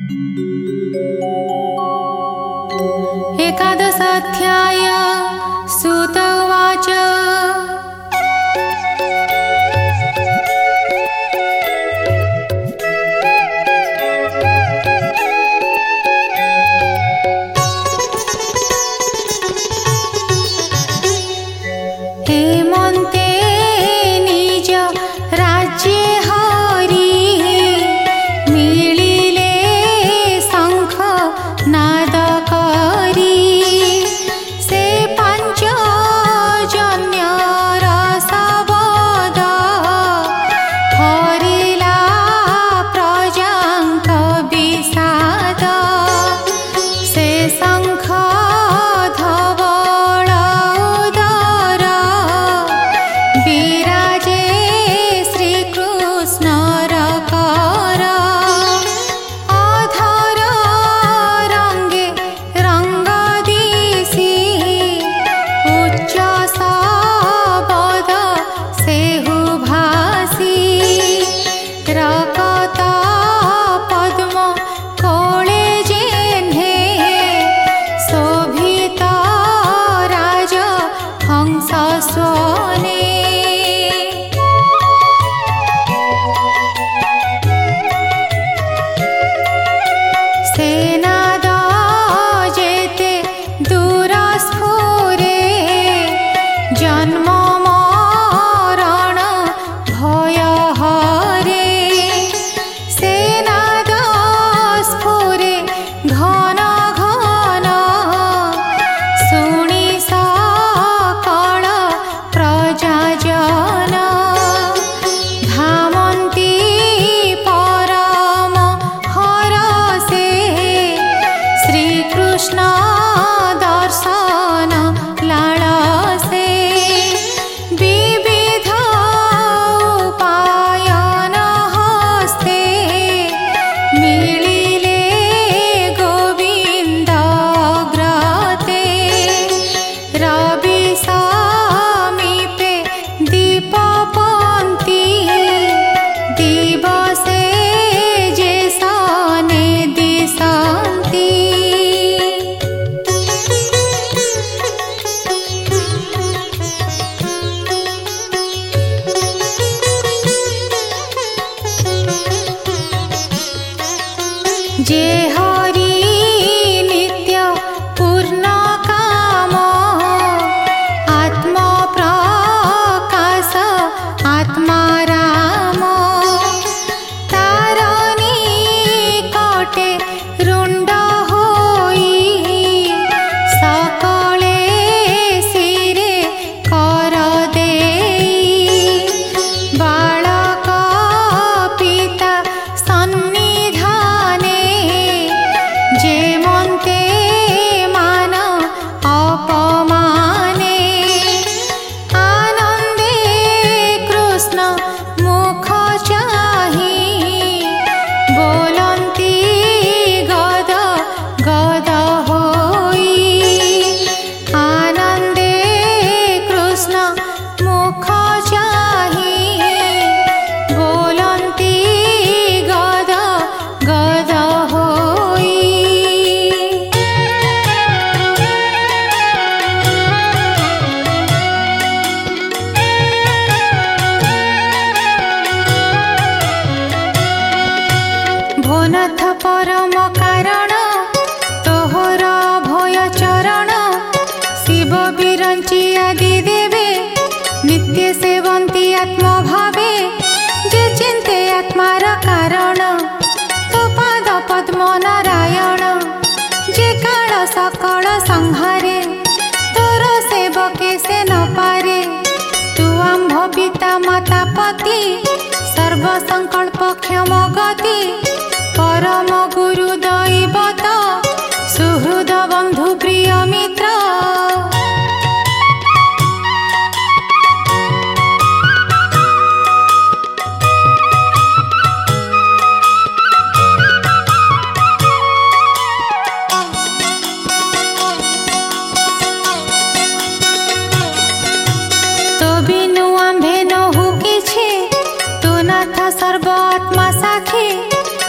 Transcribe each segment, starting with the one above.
एकादशाध्याय सूत उवाच हेमन्ते निज राज्ये हरि मिलिले शंख नाद करी से पांचजन्यर शब्द हरिला प्रजांक विषाद से शंख धवल उदर विराजे श्रीकृष्णर कर अधर रंगे रंग दिशि उच्च शब्द सेहु भासी रकत पद्म कोळे जेन्हे शोभित राज हंस स्वने सेनाद जेते दूर स्फुरे जन्म मरण भय हरे सेनाद स्फुरे घन घन शुणि सकल प्रजा जन धामन्ति परम हरसे श्रीकृष्ण दर्शन लालसे विविध उपायन हस्ते मिलिले गोविन्द ग्रते रवि समीपे दीपपन्ति दिवसे जे सने दिशन्ति जे हरि नित्य पूर्ण काम आत्म प्रकाश आत्मा राम तारणी कटे रुंड होई सकले सिरे कर देई बालक पिता सन्निधाने जे मन्ते मान अपमाने आनन्दे कृष्ण मुख चाहि बोलन्ति गद गद होई आनन्दे कृष्ण मुख चाहि बोलन्ति गद गद होई भोनाथ परम कारण तोहर भय चरण शिव बिरंची आदि देवे नित्य सेवन्ति आत्म भावे जे चिन्ते आत्मार कारण तो पाद पद्म नारायण जे काल सकल संहारे तोर सेवके से न पारे तू आम्भ पिता माता पति सर्व संकल्प क्षम गति परम गुरु दैवत सुहृद बंधु प्रिय मित्र तो बिनु आम्भे नहु किछि तू नाथ सर्व आत्मा साखी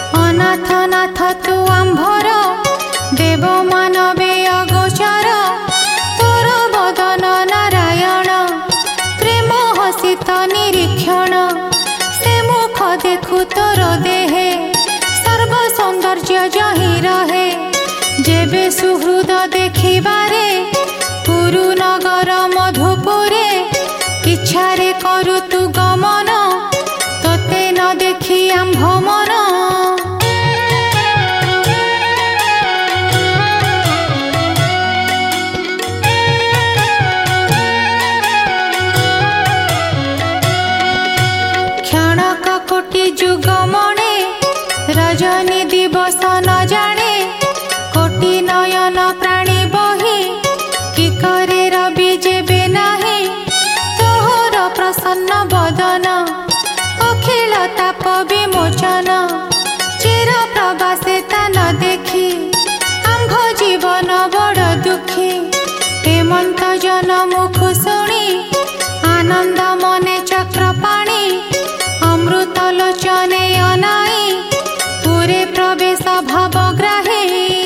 ଅନାଥ ନାଥ ତୁ ଆମ୍ଭର ଦେବ ମାନବେ ଅଗୋଚର ତୋର ବଦନ ନାରାୟଣ ପ୍ରେମ ହସିତ ନିରୀକ୍ଷଣ ସେ ମୁଖ ଦେଖୁ ତୋର ଦେହେ ସର୍ବ ସୌନ୍ଦର୍ଯ୍ୟ ଯହିଁ ରହେ ଯେବେ ସୁହୃଦ ଦେଖିବାରେ ପୁରୁ ନଗର ମଧୁପୁରେ ଇଚ୍ଛାରେ କରୁ ତୁ ଗମନ ତୋତେ ନ ଦେଖି ଆମ୍ଭ ମନ କ୍ଷଣକ କୋଟି ଯୁଗ ମଣେ ରଜନୀ ଦିବସ ନ ଜାଣେ କୋଟି ନୟନ ପ୍ରାଣୀ ବହି କି କରେ ରବି ଯେବେ ନାହିଁ ତୋହର ପ୍ରସନ୍ନ ବଦନ ଅଖିଳ ତାପ ବିମୋଚନ ଚିର ପ୍ରବାସେ ତା ନ ଦେଖି ଆମ୍ଭ ଜୀବନ ବଡ଼ ଦୁଃଖୀ ହେମନ୍ତ ଜନ ମୁଖ ଶୁଣି ଆନନ୍ଦ ମନେ ଚକ୍ର ପାଣି ଅମୃତ ଲୋଚନେ ଅନାଇ ପୁରେ ପ୍ରବେଶ ଭାବଗ୍ରାହୀ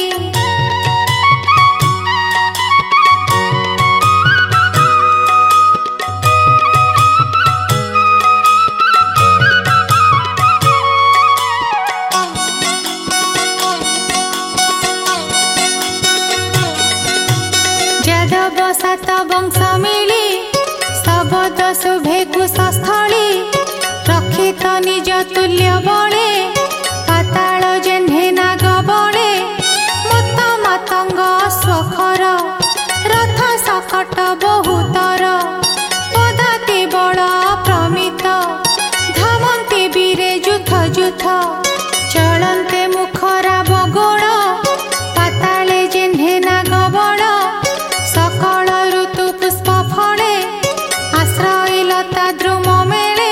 ଯାଦବ ସାତ ବଂଶ ମିଳି ଶବଦ ଶୁଭେ କୁଶସ୍ଥଳୀ ରକ୍ଷିତ ନିଜ ତୁଲ୍ୟ ବଳେ ପାତାଳ ଜେହ୍ନେ ନାଗ ବଳେ ମତ ମାତଙ୍ଗ ସ୍ୱଖର ରଥ ସକଟ ବହୁତର ପଦାତି ବଳ ପ୍ରମିତ ଧାମନ୍ତେ ବୀରେ ଯୁଥ ଯୁଥ ଚଳନ୍ତେ ମୁଖରା ବଗୋଳ ପାତାଳେ ଜେହ୍ନେ ନାଗ ବଳ ସକଳ ଋତୁ ପୁଷ୍ପ ଫଳେ ଆଶ୍ରୟ ଲତା ଦ୍ରୁମ ମେଳେ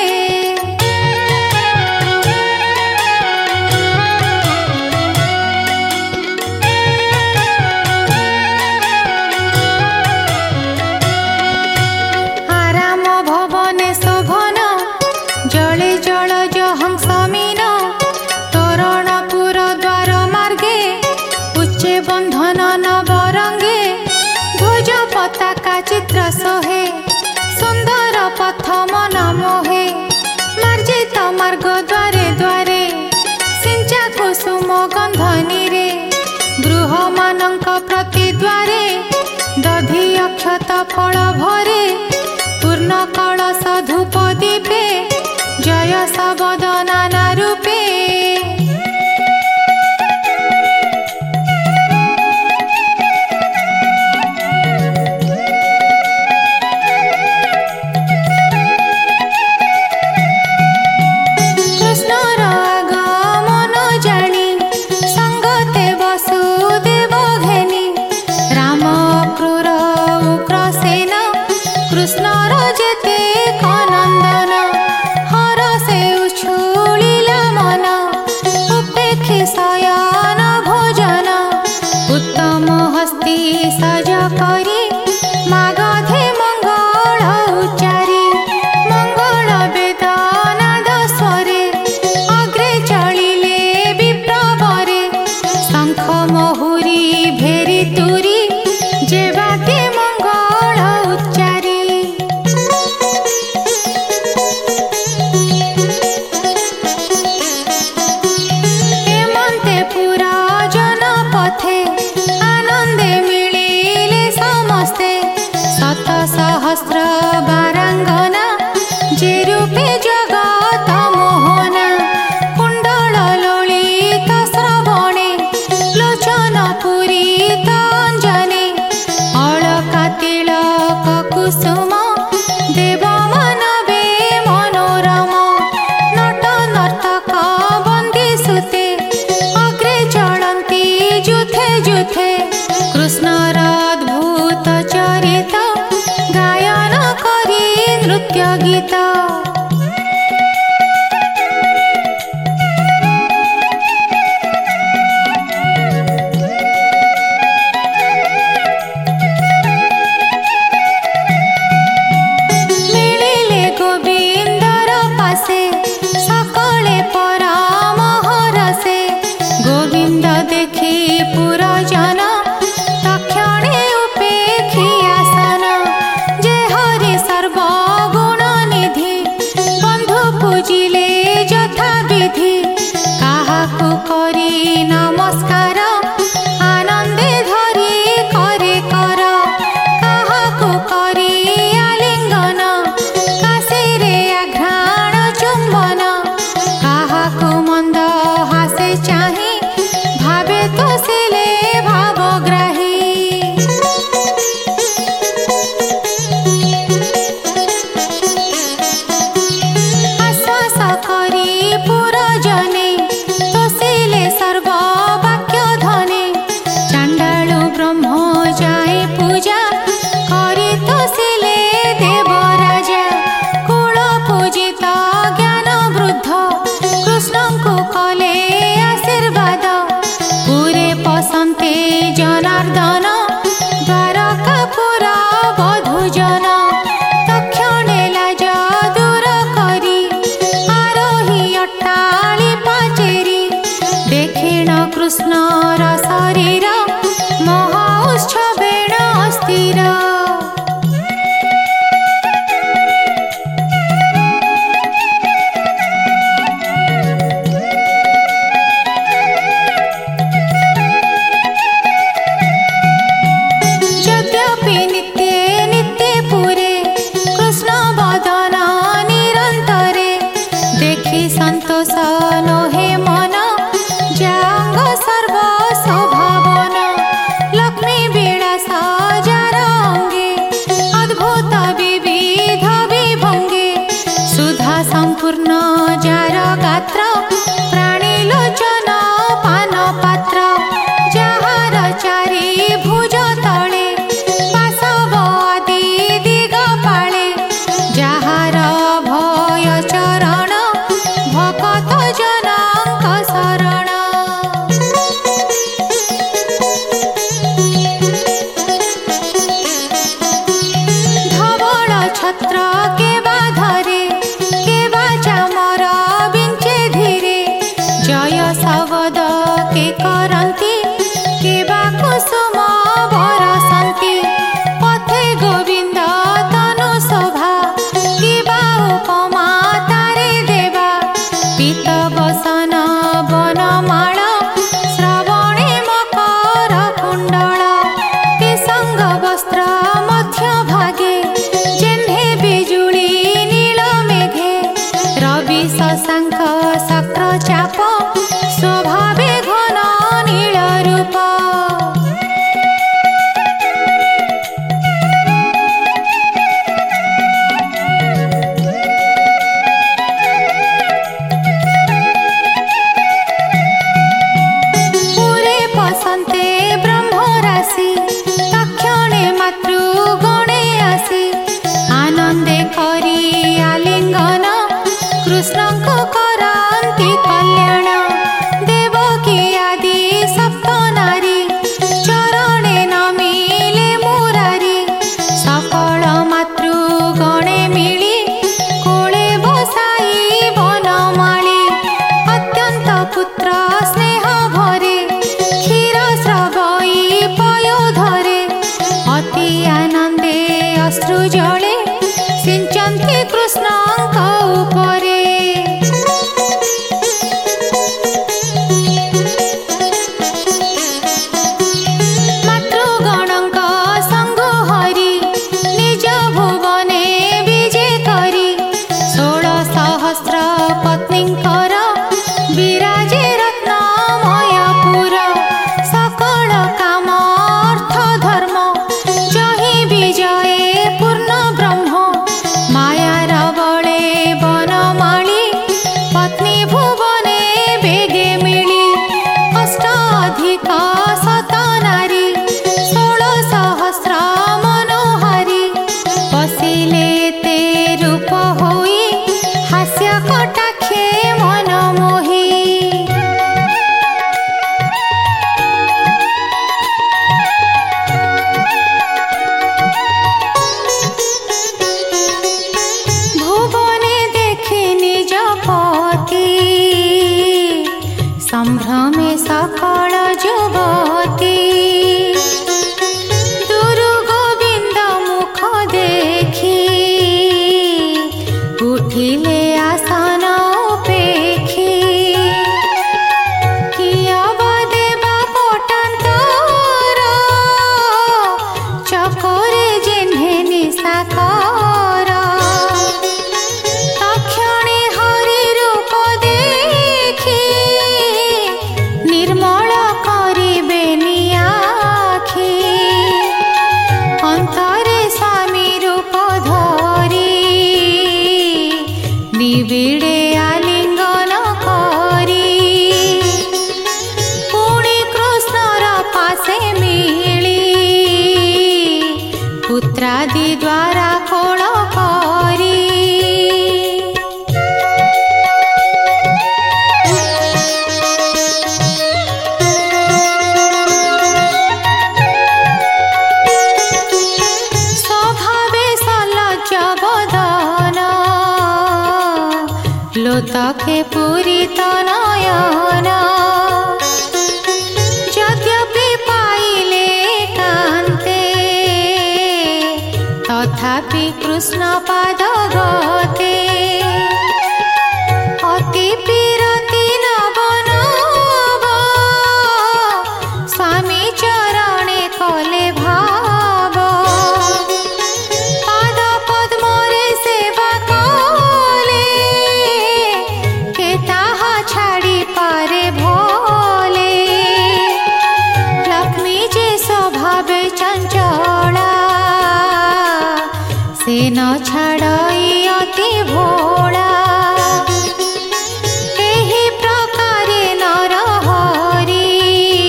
ଆରାମ ଭବନେ ଶୋଭନ ଜଳେ ଜଳଜ ହଂସ ମୀନ ତୋରଣପୁର ଦ୍ୱାର ମାର୍ଗେ ଉଚ୍ଚେ ବନ୍ଧନ ନବରଙ୍ଗେ ଧ୍ୱଜ ପତାକା ଚିତ୍ର ସୋହେ ସୁନ୍ଦର ପଥ ମନ ମୋହେ ମାର୍ଜିତ ମାର୍ଗ ଦ୍ୱାରେ ଦ୍ୱାରେ ସିଞ୍ଚା କୁସୁମ ଗନ୍ଧନୀରେ ଗୃହ ମାନଙ୍କ ପ୍ରତି ଦ୍ୱାରେ ଦଧି ଅକ୍ଷତ ଫଳ ଭରେ ପୂର୍ଣ୍ଣ କଳସ ଧୂପ ଦୀପେ ଜୟ ଶବଦ ନାନା ରୂପେ କୃଷ୍ଣର আগমନ ଜାଣି ସଙ୍ଗତେ ବସୁଦେବ ଘେନି ରାମ କ୍ରୂର ଉଗ୍ରସେନ କୃଷ୍ଣର ଯେତେ କନନ୍ଦନ ହର ସେ गोविंद देखी पुरजन तक्षणे उपेक्षी आसन जे हरि सर्वगुण निधि बंधु पूजिले यथा विधि काहाकु करी नमस्कार आनंदे धरी करे कर काहाकु करी आलिंगन काशीरे आघ्राण चुंबन काहाकु मंद हासे चाही भावे तो सिले भावग्राही आश्वास करी पुरजने तोसिले सर्व वाक्य धने चांडालु ब्रह्म जाए पूजा करी तोसिले देवराजा कुल पूजित ज्ञान वृद्ध कृष्ण को कले आशीर्वाद पूरे पसंते जनार्दन द्वारकापुरा बधुजन तक्षणे लाज दूर करी आरोही अट्टाली पाचेरी देखिण सकल जुवती दुरु गोविंद मुख देखी उठिले आसन उपेक्षी किया देवा कोटांतर चकोरे जिन्हे निशाकर तक्षणे हरि रूप देखी निर्मल करिबे नियाखी अंतरे स्वामी रूप धरी निबिड़े आलिंगन करी पुणी कृष्णर पासे मिली पुत्रादि द्वारा कोल करी स्वभावे सलज्ज बदन लोतके पूरित नयन यद्यपि पाइले कान्ते तथापि कृष्ण पाद गते अति पीरति नवनव स्वामी चरणे कले भाव पाद पद्मरे सेवा कले के ताहा छाड़ी पारे भोले लक्ष्मी जे स्वभावे चंचला से न छाड़ई अति भोला एही प्रकारे नर हरि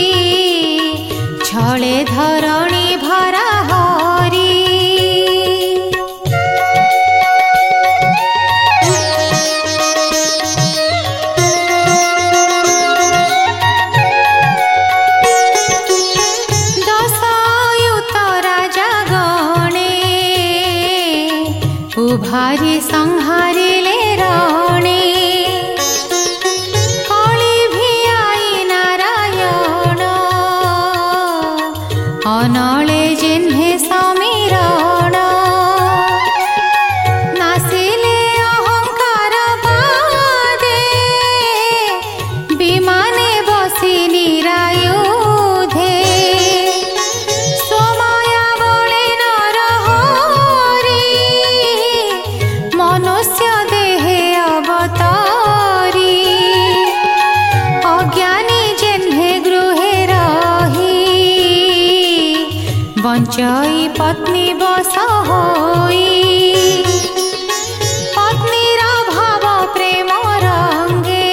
छळे धरणी भरा हरि दशयुत राजा गणे उभारी संहारिले रणे कଳି भियाई नारायण अनले जिन्हे समीरण नासिले अहंकार बादे विमाने बसी निरायुधे सोमाया बळे नर हरि मनुष्य देहे अवतारी अज्ञानी जिन्हे गृहे रही बंचई पत्नी बस होई पत्नीर भाव प्रेम रंगे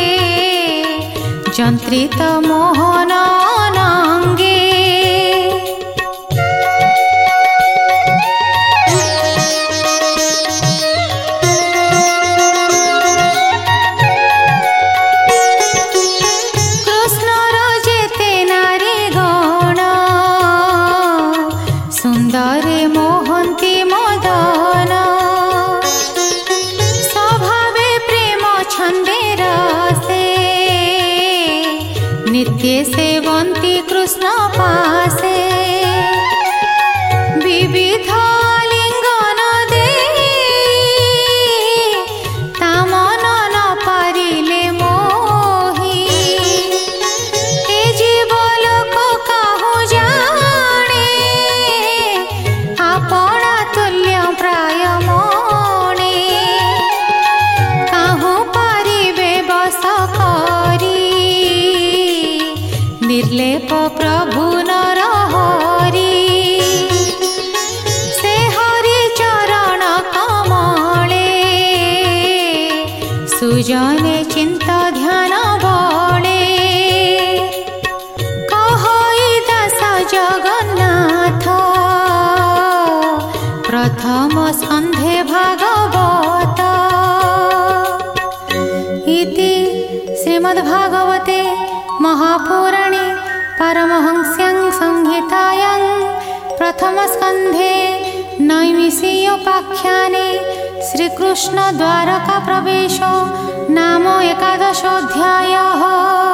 जंत्रित मोहन अनंगे कृष्णर जेते नारी गण सुंदरे मोहंती मदन स्वभावे प्रेम छंदे रसे नित्य सेवंती कृष्ण पासे विविध लिंगन दे ता मन न पारिले मोही ए जीव लोक काहू जाने आपणा तुल्य प्राय मणे काहू पारिबे बस करी निर्लेप प्रभु नर हरि से हरि चरण कमले सुजने चिंता ध्यान बले कहई दास जगन्नाथ प्रथम स्कंधे भागवत इति श्रीमद्भागवते महापुराणे परमहंस्यां संहितायां प्रथमस्कन्धे नैमिषीयोपाख्याने श्रीकृष्ण द्वारका प्रवेशो नाम 11 अध्यायः।